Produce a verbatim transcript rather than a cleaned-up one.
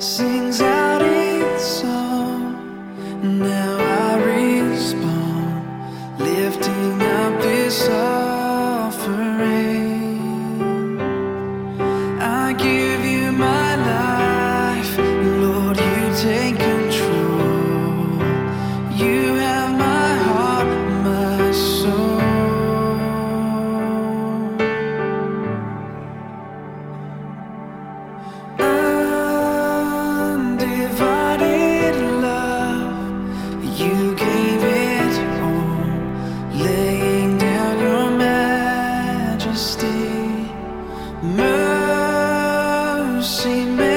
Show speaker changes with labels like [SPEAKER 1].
[SPEAKER 1] sings out its song. Now I respond, lifting up this offering. I give you my life, Lord, you take control. You have my heart, my soul. Undivided love, you gave it all, laying down your majesty. Mercy,